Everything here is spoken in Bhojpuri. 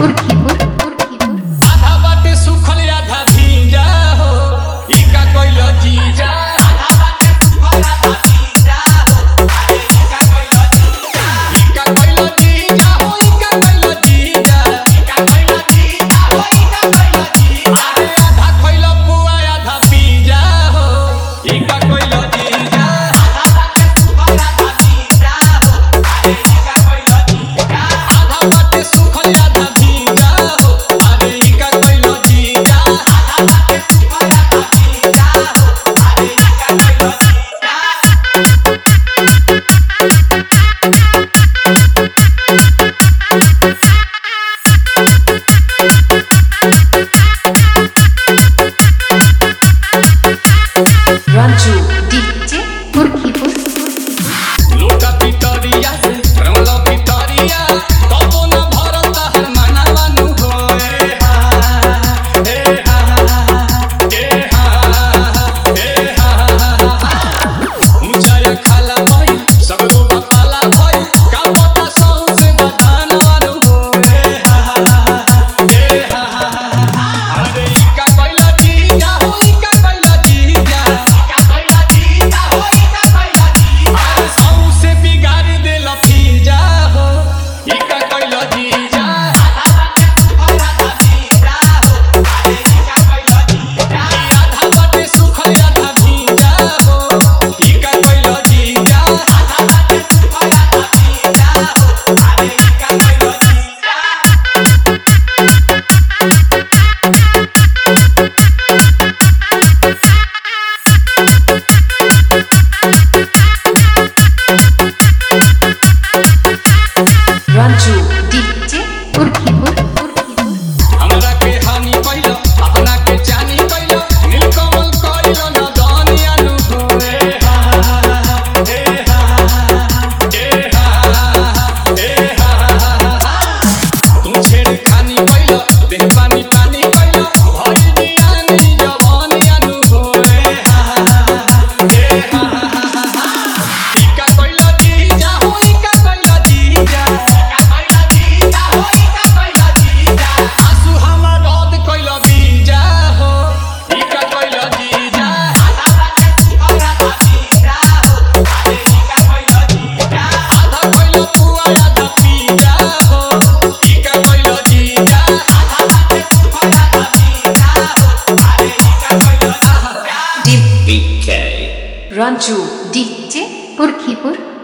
आधा बाटे सुखल आधा भींजा हो ई का कइलो जीजा आधा बाटे सुखल आधा भींजा हो अरे ई का कइलो जीजा ई का कइलो जीजा हो ई का कइलो जीजा ई का कइलो जीजा हो ई का कइलो जीजा अरे आधा खइलो पुआ आधा पीजा हो ई का कइलो जीजा आधा बाटे सुखल आधा भींजा हो अरे ई का कइलो जीजा आधा बाटे सुखल आधा भींजा हो अरे ई का कइलो जीजा आधा बाटे सुखल आधा भींजा हो अरे ई का कइलो Ranju DJ Purkhipur लोटा पितरिया से रंगलो पितरिया कबो न भरत हर मनावानु होए हा हे हा हे हा हे हा ऊंचाया खाला भई सबरो बपाला भई का पता सौ से बदानवानु होए हा हे हा अरे ई का कइला जीजा हो ई का कइला जीजा ई का कइला जीजा हो ई का कइला जीजा अरे सौ से बिगाड़ देला फीजा हो ई का कइला जीजा आधा बाटे सुखल आधा भींजा हो अरे ई का कइला जीजा आधा बाटे सुखल आधा भींजा हो ई का कइला जीजा आधा बाटे सुखल आधा भींजा हो अरे ई का कइला जीजा Ranju DJ Purkhipur हमरा के हानि कइलो अपना के जानी कइलो नीलकमल कइलो न दानी अनु होए हा हे हा हे हा हे हा तू छेड़ खानी कइलो देह पानी पानी कइलो भई दियानी जवानी अनु होए हा हे हा ई का कइलो जीजा हो ई का कइलो जीजा ई का कइलो जीजा हो ई का कइलो जीजा आसु हमर रद कइलो बीजा हो ई का कइलो जीजा आधा बाटे सुखल आधा भींजा हो अरे ई का कइलो जीजा आधा खइलो पुआ आधा पीजा हो ई का कइलो जीजा आधा बाटे सुखल आधा भींजा हो अरे ई का कइलो जीजा Ranju DJ Purkhipur